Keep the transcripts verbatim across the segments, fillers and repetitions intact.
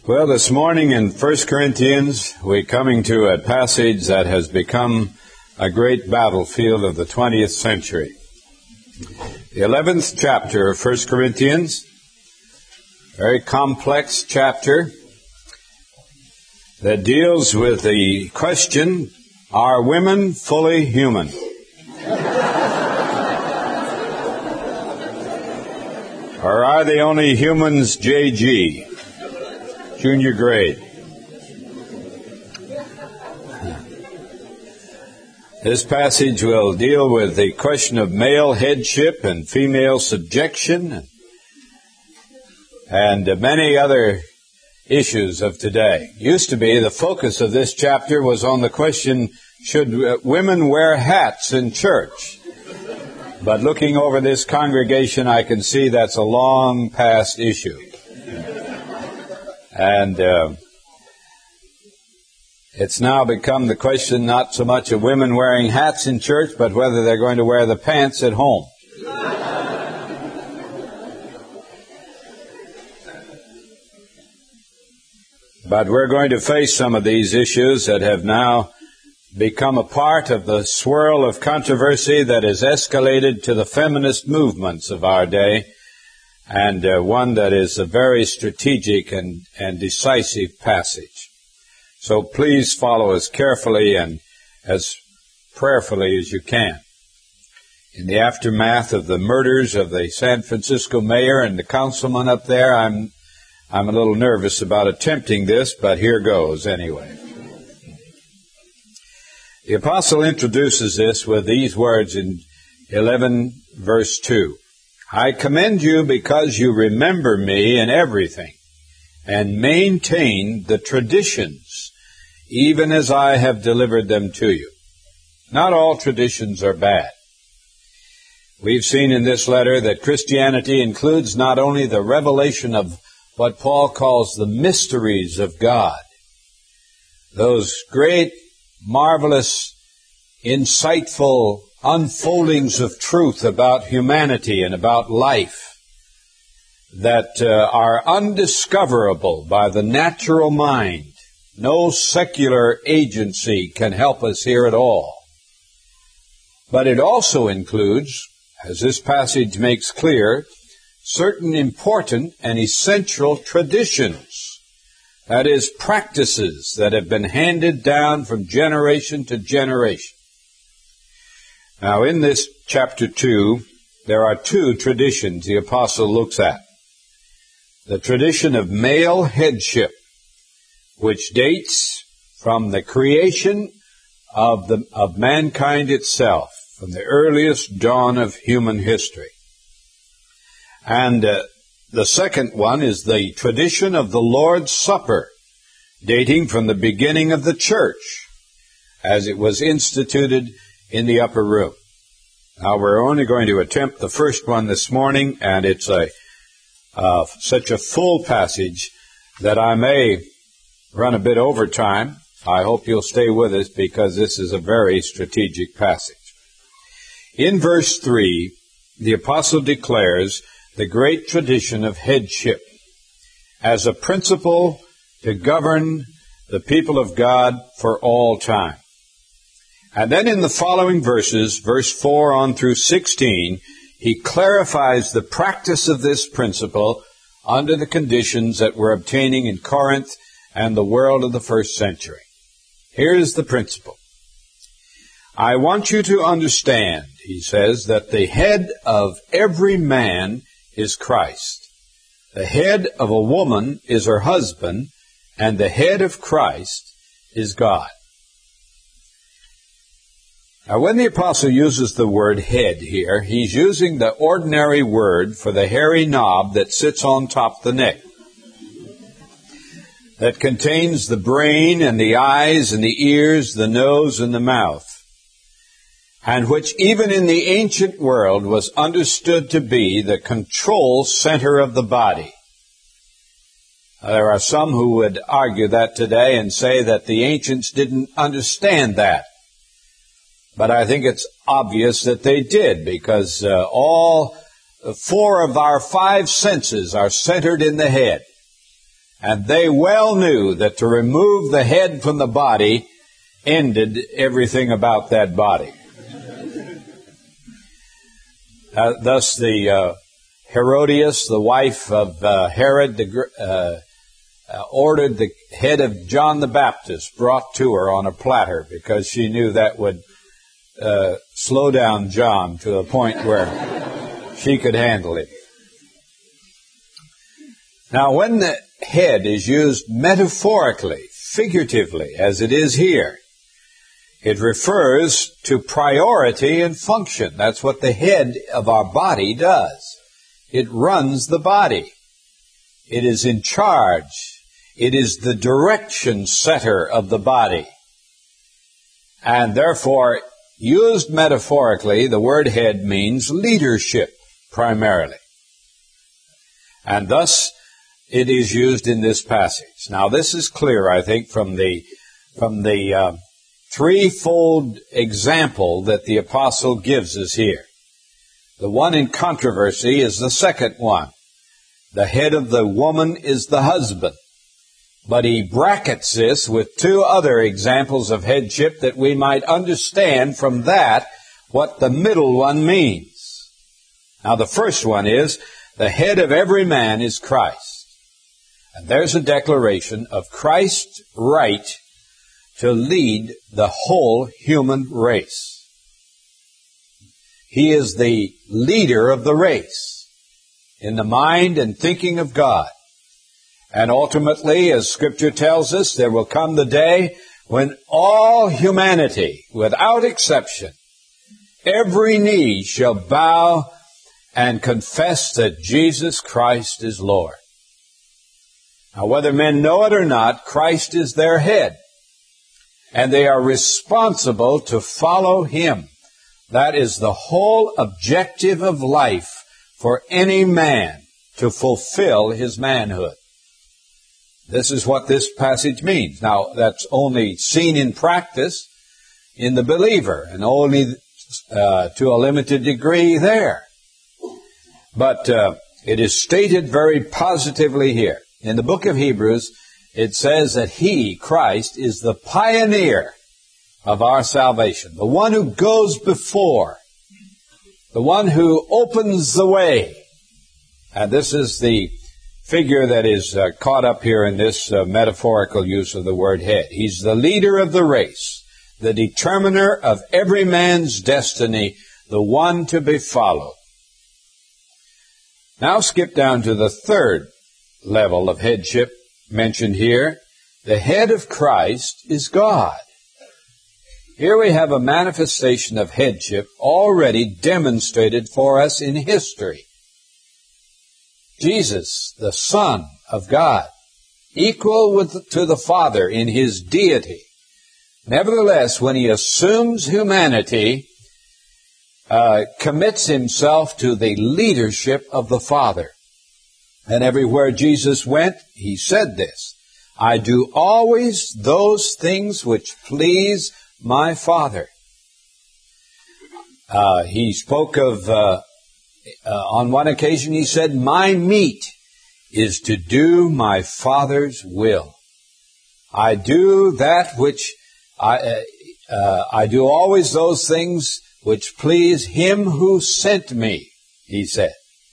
Well, this morning in First Corinthians, we're coming to a passage that has become a great battlefield of the twentieth century. The eleventh chapter of First Corinthians, very complex chapter that deals with the question, are women fully human? Or are they only humans J G? Junior grade. This passage will deal with the question of male headship and female subjection and many other issues of today. Used to be the focus of this chapter was on the question, should women wear hats in church? But looking over this congregation, I can see that's a long past issue. And uh, it's now become the question not so much of women wearing hats in church, but whether they're going to wear the pants at home. But we're going to face some of these issues that have now become a part of the swirl of controversy that has escalated to the feminist movements of our day, and uh, one that is a very strategic and, and decisive passage. So please follow us carefully and as prayerfully as you can. In the aftermath of the murders of the San Francisco mayor and the councilman up there, I'm I'm a little nervous about attempting this, but here goes anyway. The apostle introduces this with these words in eleven verse two. I commend you because you remember me in everything and maintain the traditions, even as I have delivered them to you. Not all traditions are bad. We've seen in this letter that Christianity includes not only the revelation of what Paul calls the mysteries of God, those great, marvelous, insightful unfoldings of truth about humanity and about life that uh, are undiscoverable by the natural mind. No secular agency can help us here at all. But it also includes, as this passage makes clear, certain important and essential traditions. That is, practices that have been handed down from generation to generation. Now, in this chapter two, there are two traditions the apostle looks at. The tradition of male headship, which dates from the creation of the of mankind itself, from the earliest dawn of human history. And uh, the second one is the tradition of the Lord's Supper, dating from the beginning of the church, as it was instituted in the upper room. Now, we're only going to attempt the first one this morning, and it's a uh, such a full passage that I may run a bit over time. I hope you'll stay with us because this is a very strategic passage. In verse three, the apostle declares the great tradition of headship as a principle to govern the people of God for all time. And then in the following verses, verse four on through sixteen, he clarifies the practice of this principle under the conditions that were obtaining in Corinth and the world of the first century. Here's the principle. I want you to understand, he says, that the head of every man is Christ. The head of a woman is her husband, and the head of Christ is God. Now, when the apostle uses the word head here, he's using the ordinary word for the hairy knob that sits on top of the neck, that contains the brain and the eyes and the ears, the nose and the mouth, and which even in the ancient world was understood to be the control center of the body. There are some who would argue that today and say that the ancients didn't understand that. But I think it's obvious that they did, because uh, all four of our five senses are centered in the head. And they well knew that to remove the head from the body ended everything about that body. Uh, thus the uh, Herodias, the wife of uh, Herod, the, uh, uh, ordered the head of John the Baptist brought to her on a platter because she knew that would uh, slow down John to a point where she could handle it. Now, when the head is used metaphorically, figuratively, as it is here, it refers to priority and function. That's what the head of our body does. It runs the body. It is in charge. It is the direction setter of the body. And therefore, used metaphorically, the word head means leadership, primarily. And thus, it is used in this passage. Now, this is clear, I think, from the from the uh, threefold example that the apostle gives us here. The one in controversy is the second one. The head of the woman is the husband. But he brackets this with two other examples of headship that we might understand from that what the middle one means. Now, the first one is, the head of every man is Christ. And there's a declaration of Christ's right to lead the whole human race. He is the leader of the race in the mind and thinking of God. And ultimately, as Scripture tells us, there will come the day when all humanity, without exception, every knee shall bow and confess that Jesus Christ is Lord. Now, whether men know it or not, Christ is their head, and they are responsible to follow Him. That is the whole objective of life for any man, to fulfill his manhood. This is what this passage means. Now, that's only seen in practice in the believer, and only uh, to a limited degree there. But uh, it is stated very positively here. In the book of Hebrews, it says that He, Christ, is the pioneer of our salvation, the one who goes before, the one who opens the way. And this is the figure that is uh, caught up here in this uh, metaphorical use of the word head. He's the leader of the race, the determiner of every man's destiny, the one to be followed. Now skip down to the third level of headship mentioned here. The head of Christ is God. Here we have a manifestation of headship already demonstrated for us in history. Jesus, the Son of God, equal with, to the Father in His deity. Nevertheless, when He assumes humanity, uh, commits Himself to the leadership of the Father. And everywhere Jesus went, He said this, I do always those things which please my Father. Uh, he spoke of, uh, uh, on one occasion He said, my meat is to do my Father's will. I do that which, I, uh, uh, I do always those things which please Him who sent me, He said.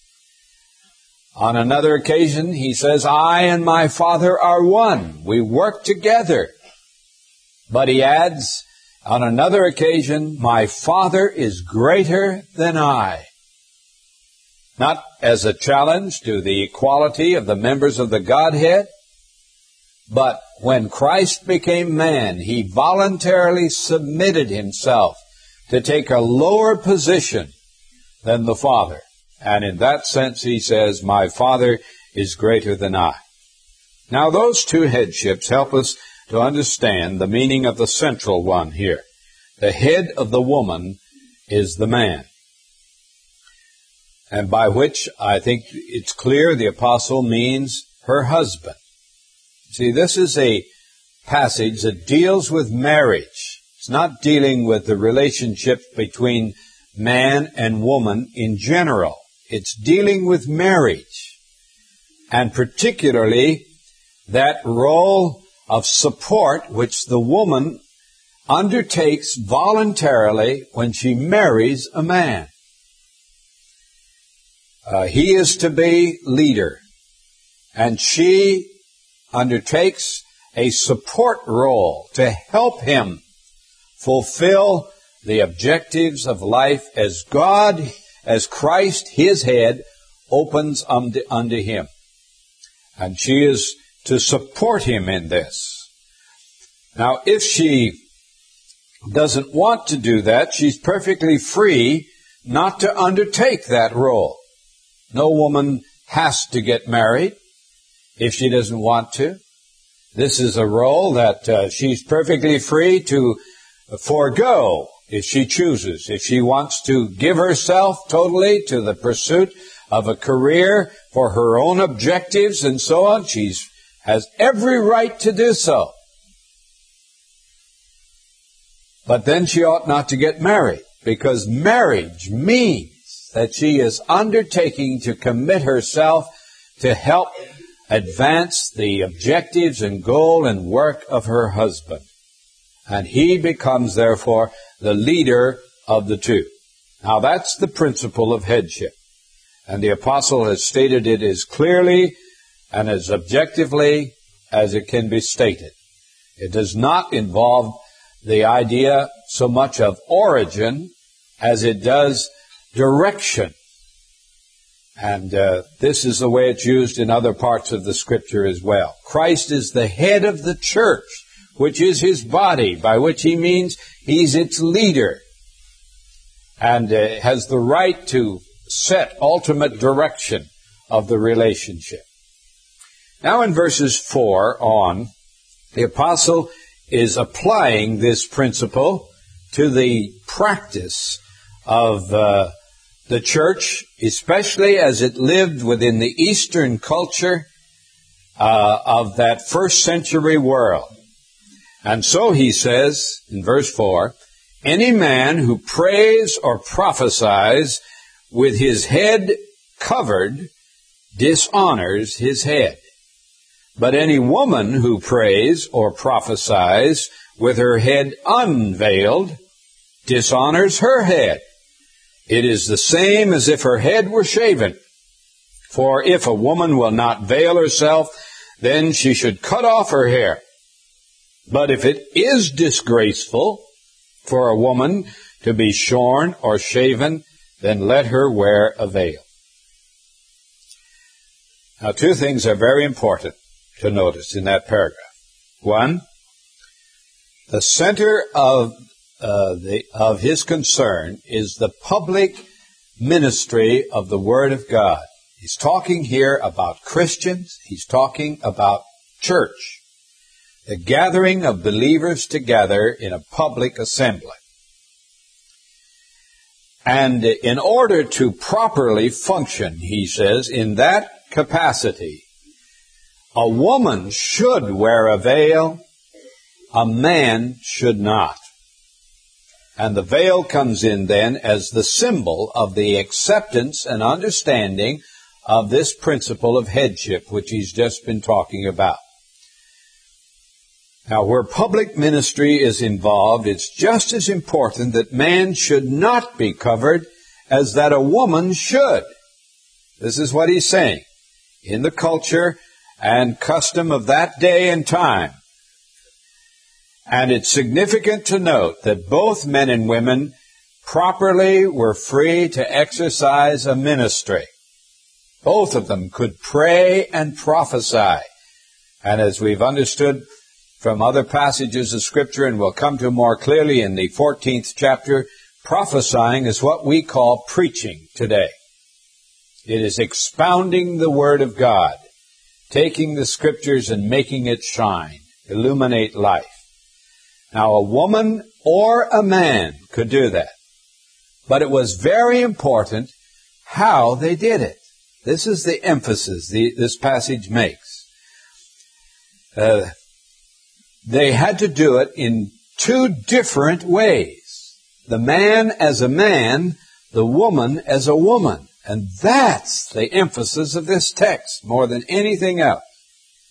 On another occasion, He says, I and my Father are one. We work together. But He adds, on another occasion, my Father is greater than I. Not as a challenge to the equality of the members of the Godhead, but when Christ became man, He voluntarily submitted Himself to take a lower position than the Father. And in that sense, He says, my Father is greater than I. Now, those two headships help us to understand the meaning of the central one here. The head of the woman is the man. And by which I think it's clear the apostle means her husband. See, this is a passage that deals with marriage. It's not dealing with the relationship between man and woman in general. It's dealing with marriage, and particularly that role of support which the woman undertakes voluntarily when she marries a man. Uh, he is to be leader, and she undertakes a support role to help him fulfill the objectives of life as God, as Christ, his head, opens unto, unto him. And she is to support him in this. Now, if she doesn't want to do that, she's perfectly free not to undertake that role. No woman has to get married if she doesn't want to. This is a role that uh, she's perfectly free to forego if she chooses. If she wants to give herself totally to the pursuit of a career for her own objectives and so on, she has every right to do so. But then she ought not to get married, because marriage means that she is undertaking to commit herself to help advance the objectives and goal and work of her husband. And he becomes, therefore, the leader of the two. Now, that's the principle of headship. And the apostle has stated it as clearly and as objectively as it can be stated. It does not involve the idea so much of origin as it does direction. And uh, this is the way it's used in other parts of the Scripture as well. Christ is the head of the church, which is his body, by which he means he's its leader, and uh, has the right to set ultimate direction of the relationship. Now in verses four on, the apostle is applying this principle to the practice of uh, the church, especially as it lived within the Eastern culture uh, of that first century world. And so he says in verse four, any man who prays or prophesies with his head covered dishonors his head. But any woman who prays or prophesies with her head unveiled dishonors her head. It is the same as if her head were shaven. For if a woman will not veil herself, then she should cut off her hair. But if it is disgraceful for a woman to be shorn or shaven, then let her wear a veil. Now, two things are very important to notice in that paragraph. One, the center of uh, the of his concern is the public ministry of the Word of God. He's talking here about Christians. He's talking about church, the gathering of believers together in a public assembly. And in order to properly function, he says, in that capacity, a woman should wear a veil, a man should not. And the veil comes in then as the symbol of the acceptance and understanding of this principle of headship, which he's just been talking about. Now, where public ministry is involved, it's just as important that man should not be covered as that a woman should. This is what he's saying. In the culture and custom of that day and time. And it's significant to note that both men and women properly were free to exercise a ministry. Both of them could pray and prophesy. And as we've understood from other passages of Scripture, and we'll come to more clearly in the fourteenth chapter, prophesying is what we call preaching today. It is expounding the Word of God, taking the Scriptures and making it shine, illuminate life. Now, a woman or a man could do that. But it was very important how they did it. This is the emphasis the, this passage makes. Uh, they had to do it in two different ways. The man as a man, the woman as a woman. And that's the emphasis of this text more than anything else.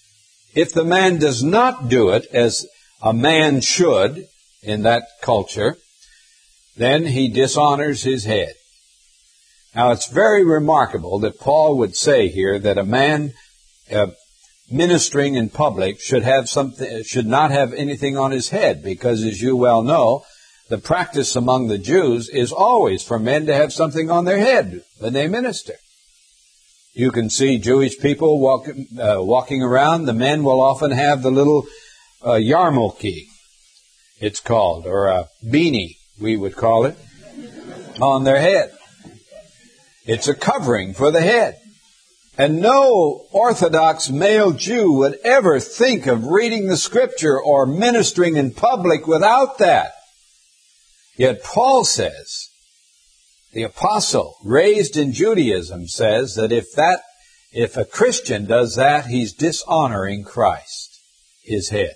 If the man does not do it as a man should in that culture, then he dishonors his head. Now, it's very remarkable that Paul would say here that a man uh, ministering in public should have something, should not have anything on his head, because, as you well know, the practice among the Jews is always for men to have something on their head when they minister. You can see Jewish people walk, uh, walking around. The men will often have the little uh, yarmulke, it's called, or a beanie, we would call it, on their head. It's a covering for the head. And no Orthodox male Jew would ever think of reading the Scripture or ministering in public without that. Yet Paul says, the apostle, raised in Judaism, says that if that, if a Christian does that, he's dishonoring Christ, his head.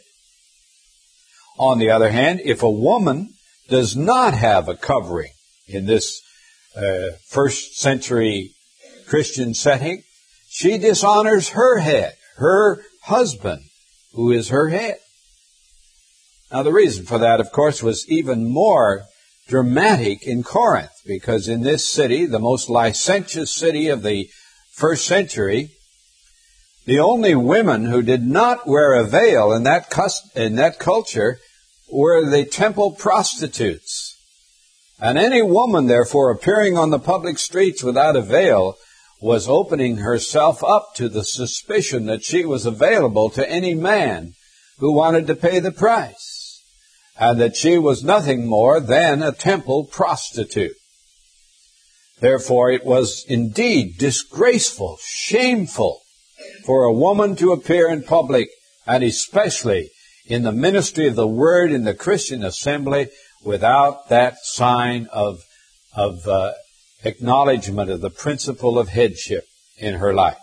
On the other hand, if a woman does not have a covering in this uh, first century Christian setting, she dishonors her head, her husband, who is her head. Now, the reason for that, of course, was even more dramatic in Corinth, because in this city, the most licentious city of the first century, the only women who did not wear a veil in that cust- in that culture were the temple prostitutes. And any woman, therefore, appearing on the public streets without a veil was opening herself up to the suspicion that she was available to any man who wanted to pay the price, and that she was nothing more than a temple prostitute. Therefore, it was indeed disgraceful, shameful for a woman to appear in public, and especially in the ministry of the Word in the Christian assembly, without that sign of, of uh, acknowledgement of the principle of headship in her life.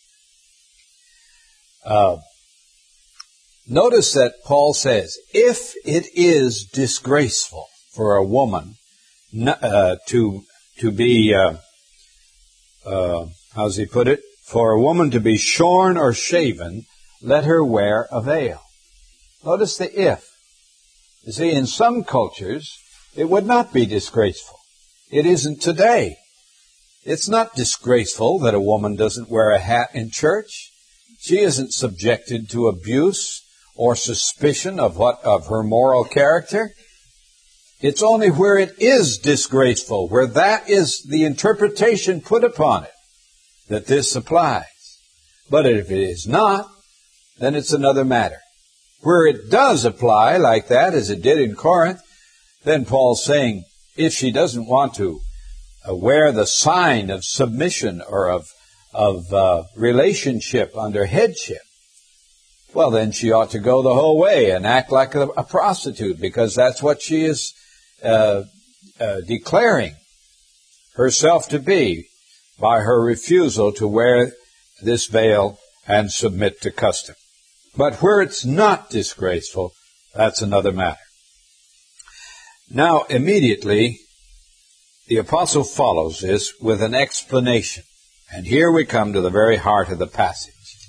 Uh, notice that Paul says, if it is disgraceful for a woman uh, to to be, uh, uh, how does he put it? For a woman to be shorn or shaven, let her wear a veil. Notice the if. You see, in some cultures, it would not be disgraceful. It isn't today. It's not disgraceful that a woman doesn't wear a hat in church. She isn't subjected to abuse or suspicion of what of her moral character. It's only where it is disgraceful, where that is the interpretation put upon it, that this applies. But if it is not, then it's another matter. Where it does apply like that, as it did in Corinth, then Paul's saying, if she doesn't want to uh, wear the sign of submission or of, of uh, relationship under headship, well, then she ought to go the whole way and act like a, a prostitute, because that's what she is uh, uh, declaring herself to be by her refusal to wear this veil and submit to custom. But where it's not disgraceful, that's another matter. Now, immediately, the apostle follows this with an explanation. And here we come to the very heart of the passage.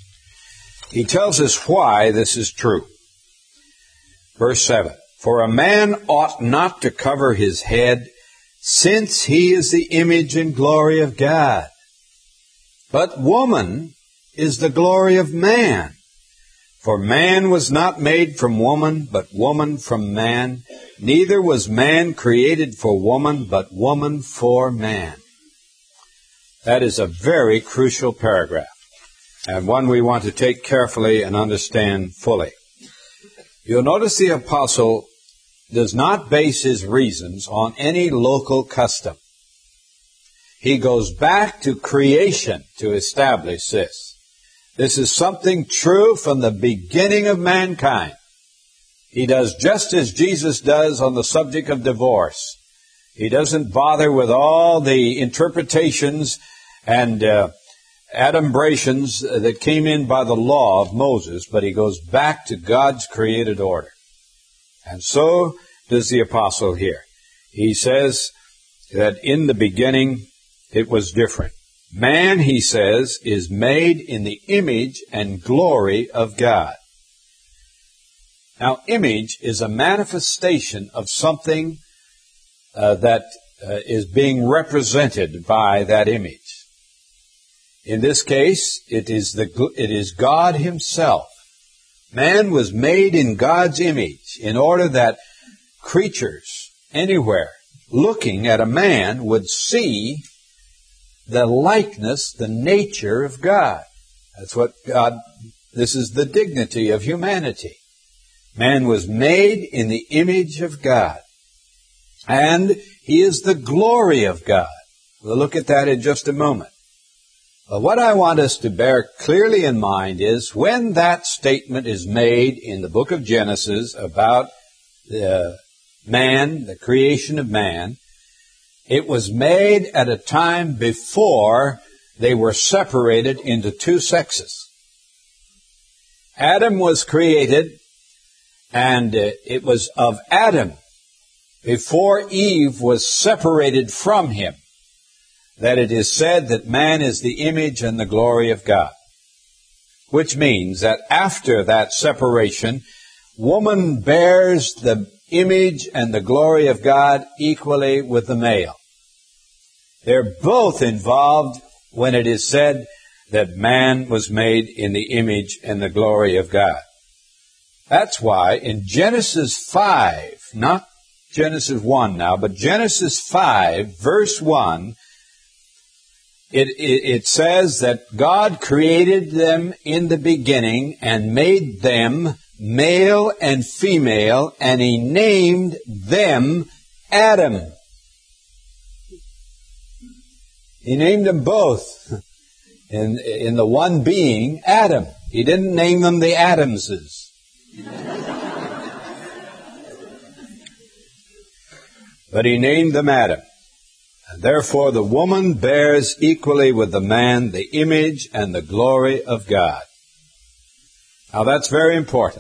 He tells us why this is true. Verse seven, for a man ought not to cover his head, since he is the image and glory of God. But woman is the glory of man. For man was not made from woman, but woman from man. Neither was man created for woman, but woman for man. That is a very crucial paragraph, and one we want to take carefully and understand fully. You'll notice the apostle does not base his reasons on any local custom. He goes back to creation to establish this. This is something true from the beginning of mankind. He does just as Jesus does on the subject of divorce. He doesn't bother with all the interpretations and uh, adumbrations that came in by the law of Moses, but he goes back to God's created order. And so does the apostle here. He says that in the beginning it was different. Man, he says, is made in the image and glory of God. Now, image is a manifestation of something uh, that uh, is being represented by that image. In this case, it is the it is God himself. Man was made in God's image in order that creatures anywhere looking at a man would see the likeness, the nature of God. That's what God, this is the dignity of humanity. Man was made in the image of God. And he is the glory of God. We'll look at that in just a moment. But what I want us to bear clearly in mind is when that statement is made in the book of Genesis about the man, the creation of man, it was made at a time before they were separated into two sexes. Adam was created, and it was of Adam, before Eve was separated from him, that it is said that man is the image and the glory of God. Which means that after that separation, woman bears the image and the glory of God equally with the male. They're both involved when it is said that man was made in the image and the glory of God. That's why in Genesis five, not Genesis one now, but Genesis five, verse one, it, it, it says that God created them in the beginning and made them male and female, and he named them Adam. He named them both in, in the one being, Adam. He didn't name them the Adamses. But he named them Adam. And therefore the woman bears equally with the man the image and the glory of God. Now that's very important.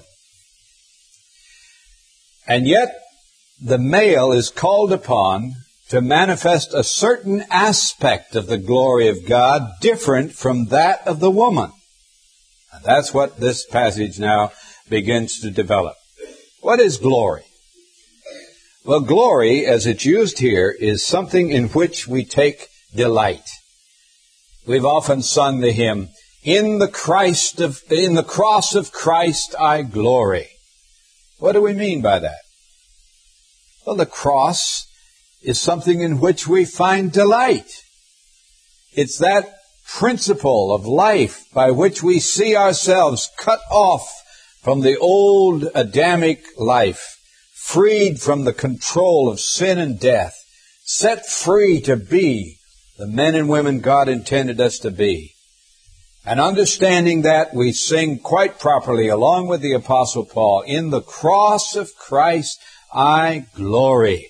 And yet the male is called upon to manifest a certain aspect of the glory of God different from that of the woman. And that's what this passage now begins to develop. What is glory? Well, glory, as it's used here, is something in which we take delight. We've often sung the hymn, "In the Christ of, in the cross of Christ I glory." What do we mean by that? Well, the cross is something in which we find delight. It's that principle of life by which we see ourselves cut off from the old Adamic life, freed from the control of sin and death, set free to be the men and women God intended us to be. And understanding that, we sing quite properly, along with the Apostle Paul, "In the cross of Christ I glory."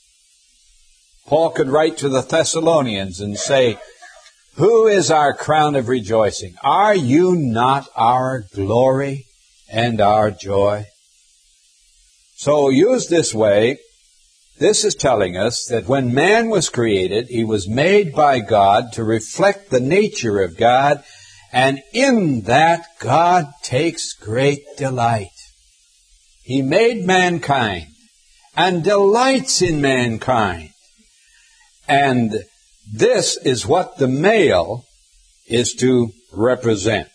Paul could write to the Thessalonians and say, "Who is our crown of rejoicing? Are you not our glory and our joy?" So used this way, this is telling us that when man was created, he was made by God to reflect the nature of God, and in that God takes great delight. He made mankind and delights in mankind. And this is what the male is to represent.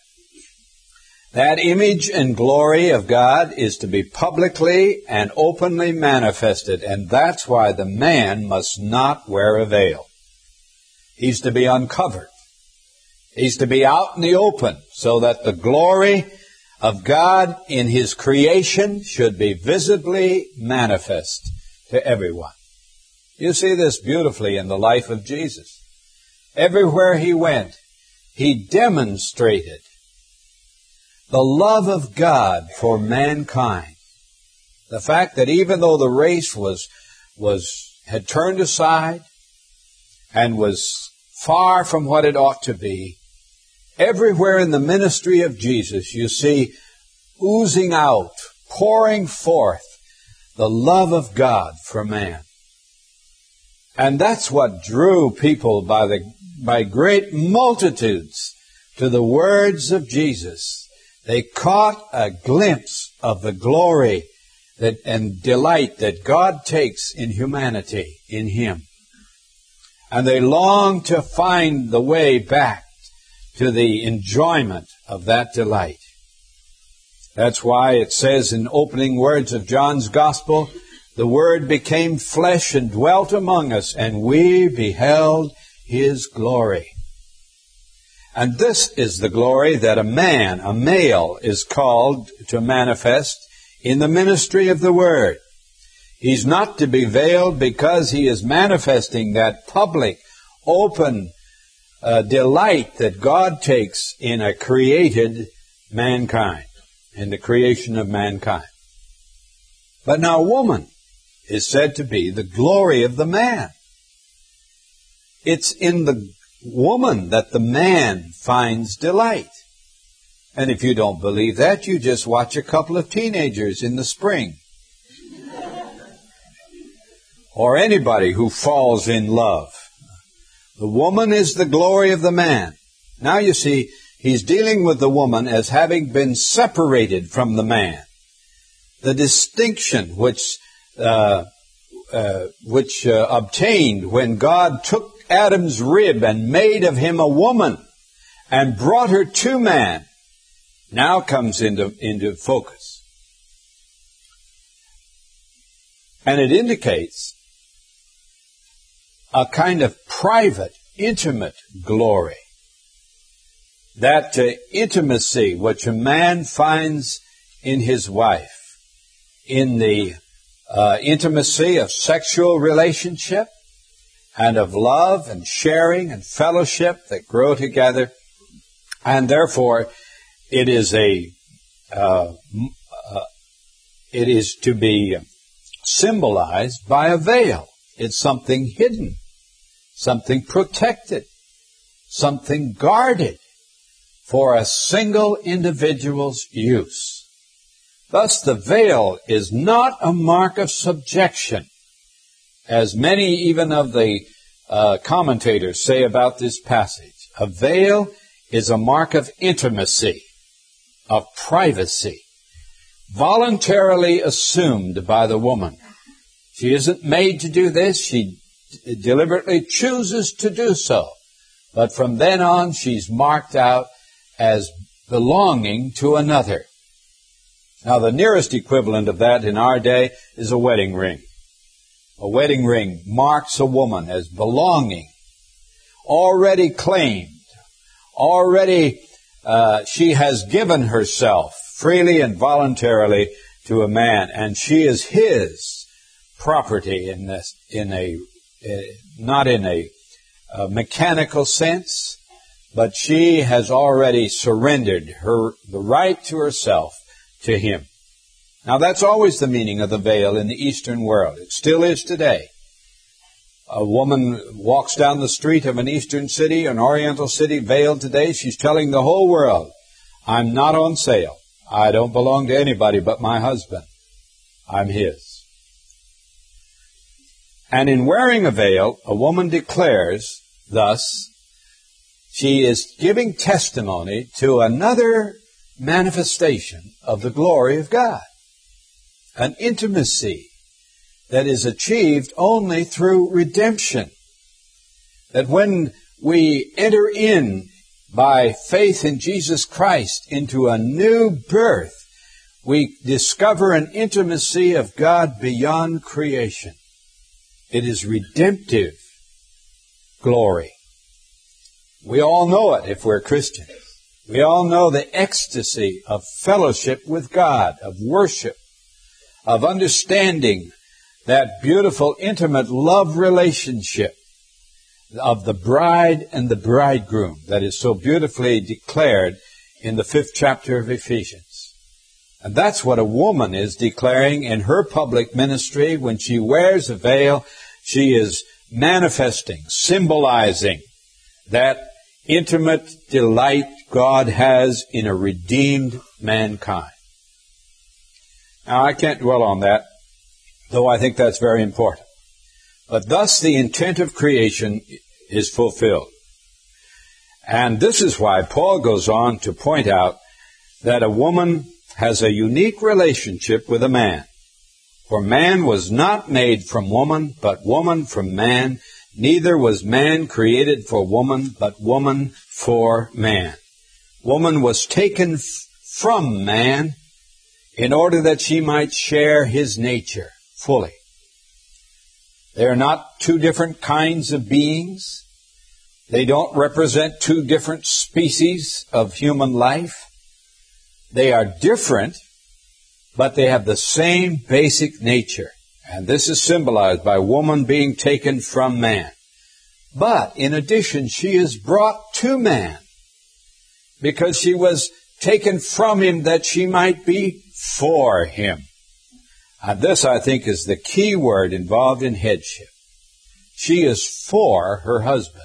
That image and glory of God is to be publicly and openly manifested, and that's why the man must not wear a veil. He's to be uncovered. He's to be out in the open, so that the glory of God in His creation should be visibly manifest to everyone. You see this beautifully in the life of Jesus. Everywhere He went, He demonstrated the love of God for mankind. The fact that even though the race was, was, had turned aside and was far from what it ought to be, everywhere in the ministry of Jesus you see oozing out, pouring forth the love of God for man. And that's what drew people by the by great multitudes to the words of Jesus. They caught a glimpse of the glory that and delight that God takes in humanity, in Him. And they long to find the way back to the enjoyment of that delight. That's why it says in opening words of John's Gospel, the Word became flesh and dwelt among us, and we beheld His glory. And this is the glory that a man, a male, is called to manifest in the ministry of the Word. He's not to be veiled because he is manifesting that public, open uh, delight that God takes in a created mankind, in the creation of mankind. But now woman is said to be the glory of the man. It's in the woman that the man finds delight. And if you don't believe that, you just watch a couple of teenagers in the spring. Or anybody who falls in love. The woman is the glory of the man. Now you see, he's dealing with the woman as having been separated from the man. The distinction which uh, uh, which uh, obtained when God took Adam's rib and made of him a woman and brought her to man now comes into, into focus. And it indicates a kind of private, intimate glory. That uh, intimacy which a man finds in his wife, in the uh, intimacy of sexual relationship and of love and sharing and fellowship that grow together. And therefore, it is a, uh, uh, it is to be symbolized by a veil. It's something hidden, something protected, something guarded for a single individual's use. Thus, the veil is not a mark of subjection, as many even of the uh, commentators say about this passage. A veil is a mark of intimacy, of privacy, voluntarily assumed by the woman. She isn't made to do this. She d- deliberately chooses to do so. But from then on, she's marked out as belonging to another. Now, the nearest equivalent of that in our day is a wedding ring. A wedding ring marks a woman as belonging, already claimed, already uh, she has given herself freely and voluntarily to a man, and she is his property in this, in a uh, not in a uh, mechanical sense, but she has already surrendered her the right to herself to him. Now that's always the meaning of the veil in the Eastern world. It still is today. A woman walks down the street of an Eastern city, an Oriental city, veiled today. She's telling the whole world, I'm not on sale. I don't belong to anybody but my husband. I'm his. And in wearing a veil, a woman declares, thus, she is giving testimony to another manifestation of the glory of God. An intimacy that is achieved only through redemption. That when we enter in by faith in Jesus Christ into a new birth, we discover an intimacy of God beyond creation. It is redemptive glory. We all know it if we're Christians. We all know the ecstasy of fellowship with God, of worship, of understanding that beautiful, intimate love relationship of the bride and the bridegroom that is so beautifully declared in the fifth chapter of Ephesians. And that's what a woman is declaring in her public ministry. When she wears a veil, she is manifesting, symbolizing that intimate delight God has in a redeemed mankind. Now, I can't dwell on that, though I think that's very important. But thus the intent of creation is fulfilled. And this is why Paul goes on to point out that a woman has a unique relationship with a man. For man was not made from woman, but woman from man. Neither was man created for woman, but woman for man. Woman was taken f- from man in order that she might share his nature fully. They are not two different kinds of beings. They don't represent two different species of human life. They are different, but they have the same basic nature. And this is symbolized by woman being taken from man. But in addition, she is brought to man because she was taken from him that she might be for him. And this, I think, is the key word involved in headship. She is for her husband.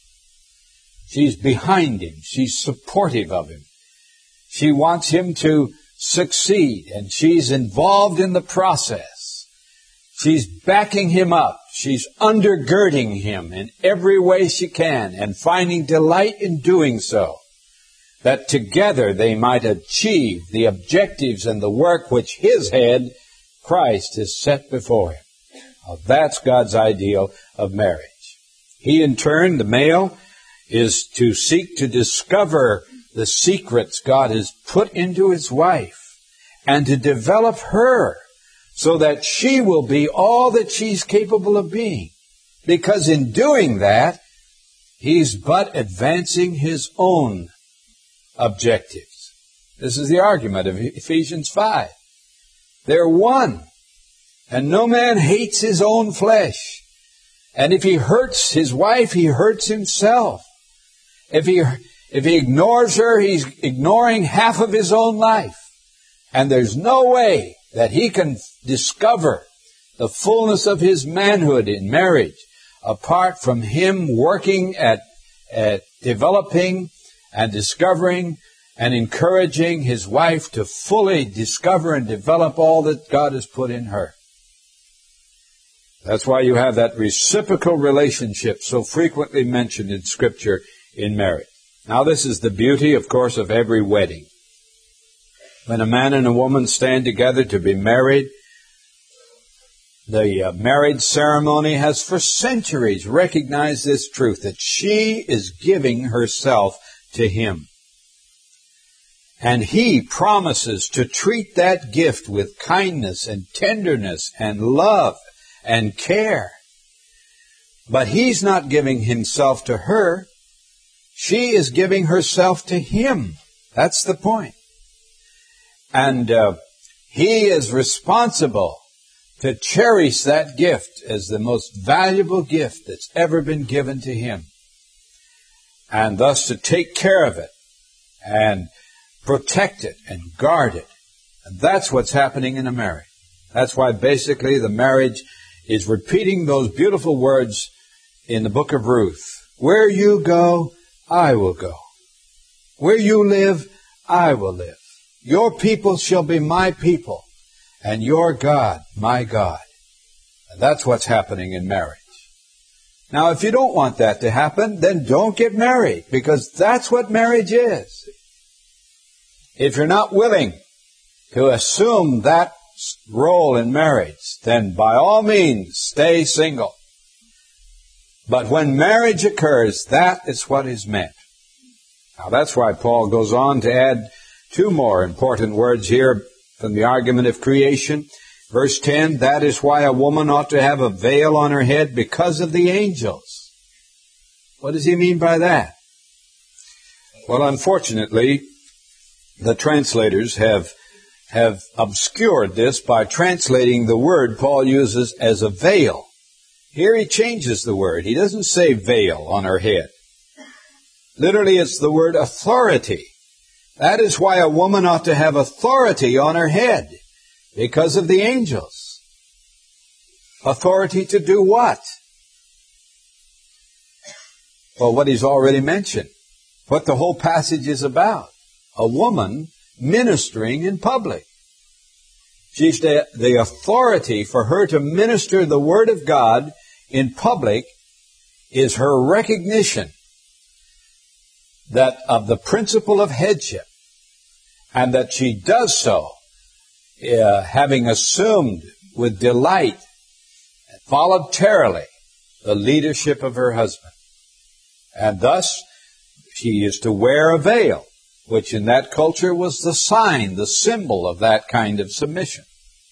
She's behind him. She's supportive of him. She wants him to succeed, and she's involved in the process. She's backing him up. She's undergirding him in every way she can and finding delight in doing so, that together they might achieve the objectives and the work which his head, Christ, has set before him. Well, that's God's ideal of marriage. He, in turn, the male, is to seek to discover the secrets God has put into his wife and to develop her so that she will be all that she's capable of being. Because in doing that, he's but advancing his own objectives. This is the argument of Ephesians five. They're one. And no man hates his own flesh. And if he hurts his wife, he hurts himself. If he, if he ignores her, he's ignoring half of his own life. And there's no way that he can discover the fullness of his manhood in marriage apart from him working at, at developing and discovering and encouraging his wife to fully discover and develop all that God has put in her. That's why you have that reciprocal relationship so frequently mentioned in Scripture in marriage. Now, this is the beauty, of course, of every wedding. When a man and a woman stand together to be married, the uh, marriage ceremony has for centuries recognized this truth, that she is giving herself to him. And he promises to treat that gift with kindness and tenderness and love and care. But he's not giving himself to her. She is giving herself to him. That's the point. And uh, he is responsible to cherish that gift as the most valuable gift that's ever been given to him. And thus to take care of it and protect it and guard it. And that's what's happening in a marriage. That's why basically the marriage is repeating those beautiful words in the book of Ruth. Where you go, I will go. Where you live, I will live. Your people shall be my people, and your God, my God. And that's what's happening in marriage. Now, if you don't want that to happen, then don't get married, because that's what marriage is. If you're not willing to assume that role in marriage, then by all means, stay single. But when marriage occurs, that is what is meant. Now, that's why Paul goes on to add two more important words here from the argument of creation. Verse ten, that is why a woman ought to have a veil on her head because of the angels. What does he mean by that? Well, unfortunately, the translators have have obscured this by translating the word Paul uses as a veil. Here he changes the word. He doesn't say veil on her head. Literally, it's the word authority. That is why a woman ought to have authority on her head, because of the angels. Authority to do what? Well, what he's already mentioned. What the whole passage is about. A woman ministering in public. She's the, the authority for her to minister the Word of God in public is her recognition that of the principle of headship, and that she does so uh, having assumed with delight voluntarily the leadership of her husband. And thus she is to wear a veil, which in that culture was the sign, the symbol of that kind of submission.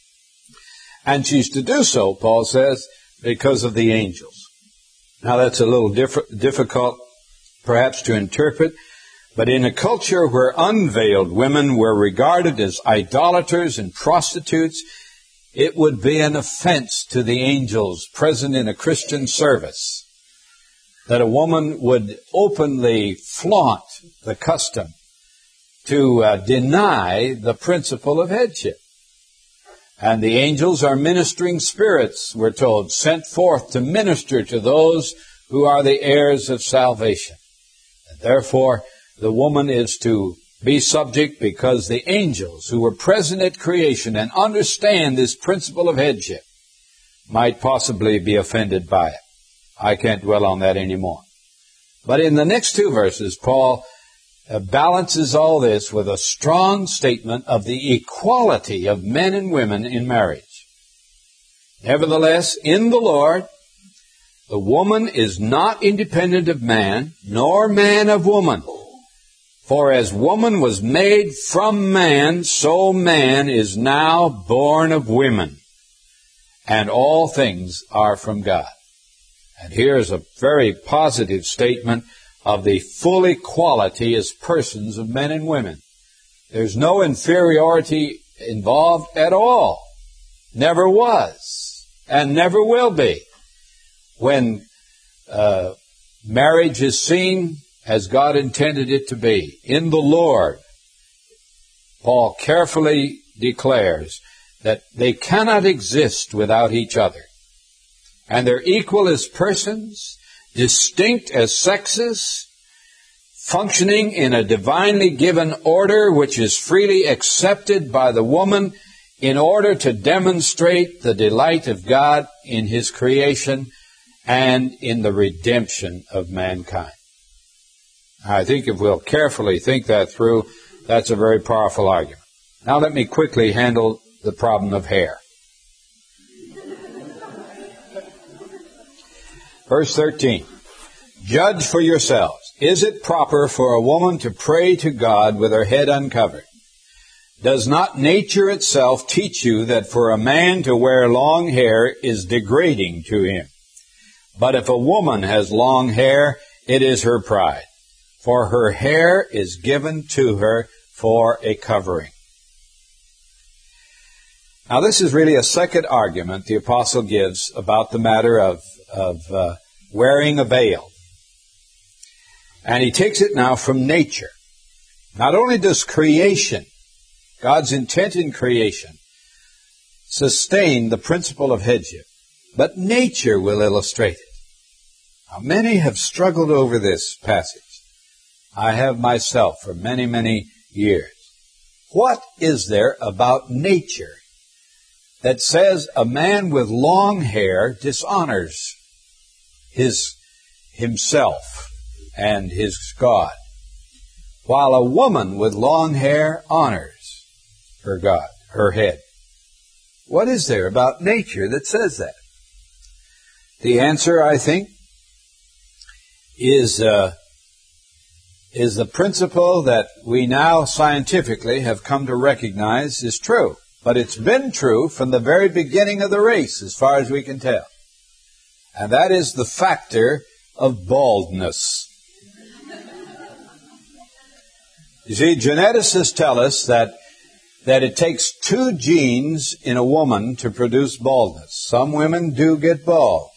And she's to do so, Paul says, because of the angels. Now that's a little diff- difficult perhaps to interpret, but in a culture where unveiled women were regarded as idolaters and prostitutes, it would be an offense to the angels present in a Christian service that a woman would openly flaunt the custom to uh, deny the principle of headship. And the angels are ministering spirits, we're told, sent forth to minister to those who are the heirs of salvation. And therefore, the woman is to be subject because the angels who were present at creation and understand this principle of headship might possibly be offended by it. I can't dwell on that anymore. But in the next two verses, Paul uh, balances all this with a strong statement of the equality of men and women in marriage. Nevertheless, in the Lord, the woman is not independent of man, nor man of woman. For as woman was made from man, so man is now born of women. And all things are from God. And here is a very positive statement of the full equality as persons of men and women. There's no inferiority involved at all. Never was. And never will be. When uh, marriage is seen as God intended it to be, in the Lord, Paul carefully declares that they cannot exist without each other. And they're equal as persons, distinct as sexes, functioning in a divinely given order which is freely accepted by the woman in order to demonstrate the delight of God in His creation and in the redemption of mankind. I think if we'll carefully think that through, that's a very powerful argument. Now let me quickly handle the problem of hair. Verse thirteen. Judge for yourselves. Is it proper for a woman to pray to God with her head uncovered? Does not nature itself teach you that for a man to wear long hair is degrading to him? But if a woman has long hair, it is her pride, for her hair is given to her for a covering. Now this is really a second argument the apostle gives about the matter of, of uh, wearing a veil. And he takes it now from nature. Not only does creation, God's intent in creation, sustain the principle of headship, but nature will illustrate it. Now, many have struggled over this passage. I have myself for many, many years. What is there about nature that says a man with long hair dishonors his himself and his God, while a woman with long hair honors her God, her head? What is there about nature that says that? The answer, I think, is uh, is the principle that we now scientifically have come to recognize is true. But it's been true from the very beginning of the race, as far as we can tell. And that is the factor of baldness. You see, geneticists tell us that that it takes two genes in a woman to produce baldness. Some women do get bald.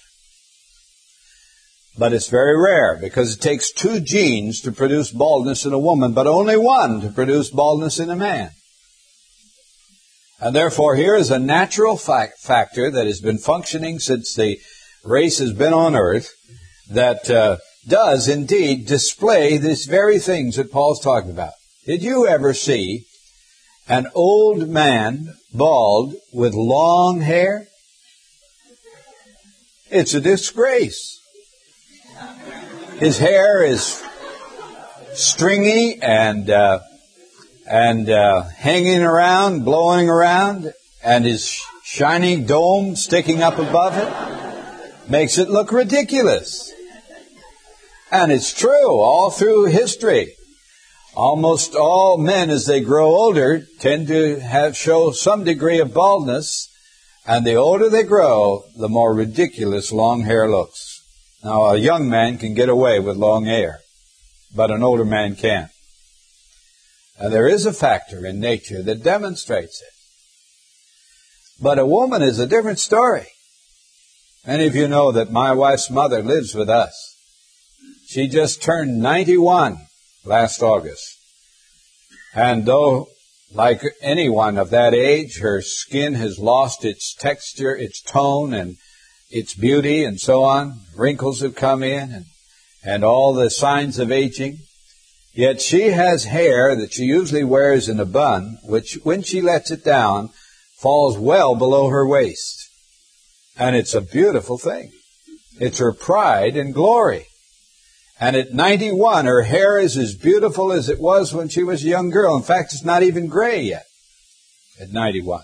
But it's very rare, because it takes two genes to produce baldness in a woman, but only one to produce baldness in a man. And therefore, here is a natural fact, factor that has been functioning since the race has been on earth that uh, does indeed display these very things that Paul's talking about. Did you ever see an old man bald with long hair? It's a disgrace. His hair is stringy and uh, and uh, hanging around, blowing around, and his shining dome sticking up above it makes it look ridiculous. And it's true all through history. Almost all men, as they grow older, tend to have show some degree of baldness, and the older they grow, the more ridiculous long hair looks. Now, a young man can get away with long hair, but an older man can't. And there is a factor in nature that demonstrates it. But a woman is a different story. Many of you know that my wife's mother lives with us. She just turned ninety-one last August. And though, like anyone of that age, her skin has lost its texture, its tone, and its beauty, and so on, wrinkles have come in, and, and all the signs of aging, yet she has hair that she usually wears in a bun, which, when she lets it down, falls well below her waist. And it's a beautiful thing. It's her pride and glory. And at ninety-one, her hair is as beautiful as it was when she was a young girl. In fact, it's not even gray yet at ninety-one.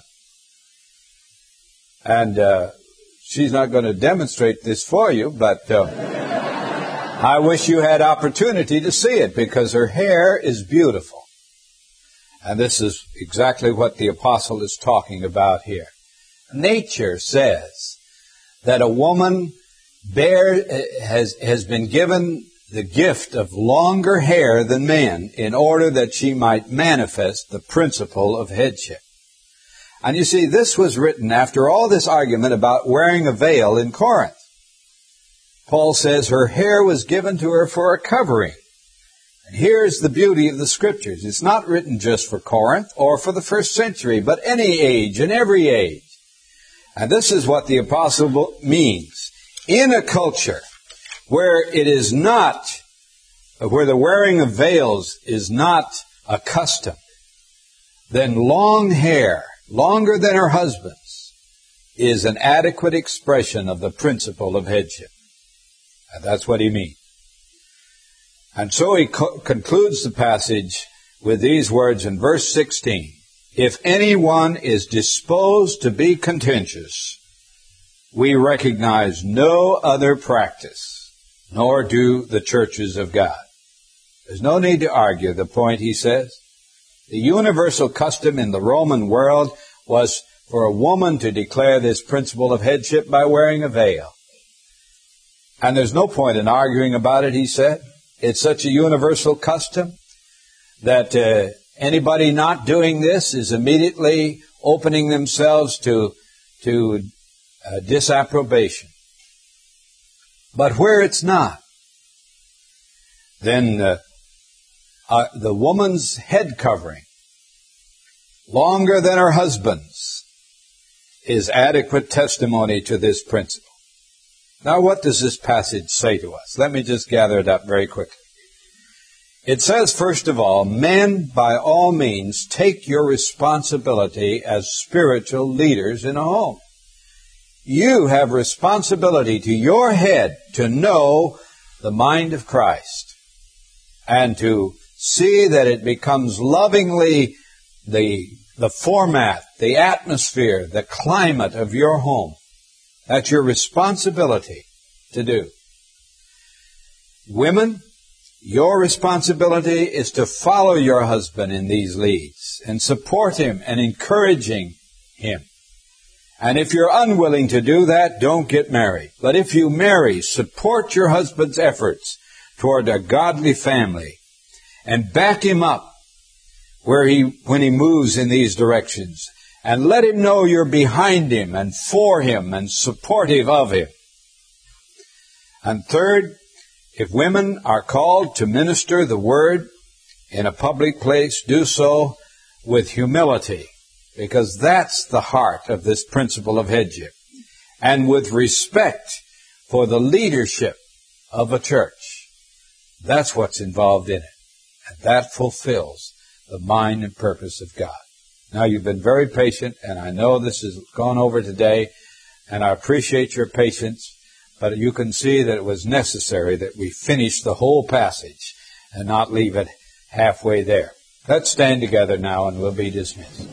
And uh, she's not going to demonstrate this for you, but uh, I wish you had opportunity to see it, because her hair is beautiful. And this is exactly what the apostle is talking about here. Nature says that a woman bear, has, has been given the gift of longer hair than men in order that she might manifest the principle of headship. And you see, this was written after all this argument about wearing a veil in Corinth. Paul says her hair was given to her for a covering. And here's the beauty of the Scriptures. It's not written just for Corinth or for the first century, but any age and every age. And this is what the apostle means. In a culture where it is not, where the wearing of veils is not a custom, then long hair, longer than her husband's, is an adequate expression of the principle of headship. And that's what he means. And so he co- concludes the passage with these words in verse sixteen. If anyone is disposed to be contentious, we recognize no other practice, nor do the churches of God. There's no need to argue the point, he says. The universal custom in the Roman world was for a woman to declare this principle of headship by wearing a veil. And there's no point in arguing about it, he said. It's such a universal custom that uh, anybody not doing this is immediately opening themselves to, to uh, disapprobation. But where it's not, then uh, uh, the woman's head covering, longer than her husband's, is adequate testimony to this principle. Now, what does this passage say to us? Let me just gather it up very quickly. It says, first of all, men, by all means, take your responsibility as spiritual leaders in a home. You have responsibility to your head to know the mind of Christ and to see that it becomes lovingly the, the format, the atmosphere, the climate of your home. That's your responsibility to do. Women, your responsibility is to follow your husband in these leads and support him and encouraging him. And if you're unwilling to do that, don't get married. But if you marry, support your husband's efforts toward a godly family and back him up where he, when he moves in these directions. And let him know you're behind him and for him and supportive of him. And third, if women are called to minister the word in a public place, do so with humility, because that's the heart of this principle of headship, and with respect for the leadership of a church. That's what's involved in it. And that fulfills the mind and purpose of God. Now, you've been very patient, and I know this has gone over today, and I appreciate your patience. But you can see that it was necessary that we finish the whole passage and not leave it halfway there. Let's stand together now and we'll be dismissed.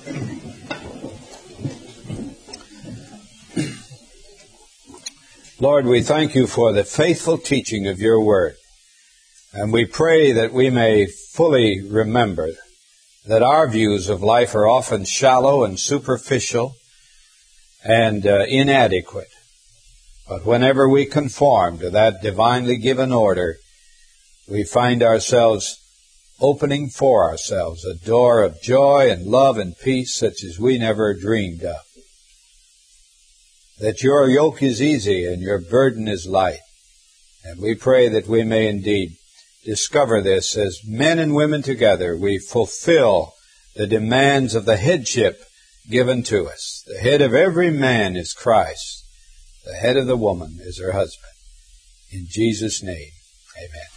Lord, we thank you for the faithful teaching of your word. And we pray that we may fully remember that our views of life are often shallow and superficial and uh, inadequate. But whenever we conform to that divinely given order, we find ourselves opening for ourselves a door of joy and love and peace such as we never dreamed of. That your yoke is easy and your burden is light. And we pray that we may indeed discover this as men and women together. We fulfill the demands of the headship given to us. The head of every man is Christ. The head of the woman is her husband. In Jesus' name, amen.